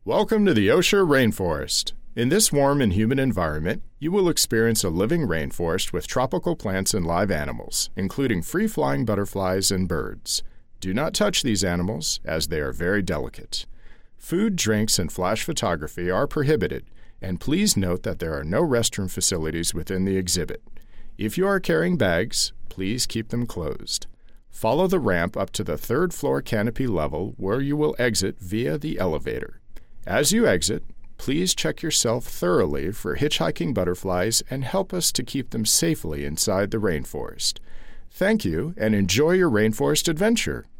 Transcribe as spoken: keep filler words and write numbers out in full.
Welcome to the Osher Rainforest. In this warm and humid environment, you will experience a living rainforest with tropical plants and live animals, including free-flying butterflies and birds. Do not touch these animals, as they are very delicate. Food, drinks, and flash photography are prohibited, and please note that there are no restroom facilities within the exhibit. If you are carrying bags, please keep them closed. Follow the ramp up to the third floor canopy level where you will exit via the elevator. As you exit, please check yourself thoroughly for hitchhiking butterflies and help us to keep them safely inside the rainforest. Thank you and enjoy your rainforest adventure.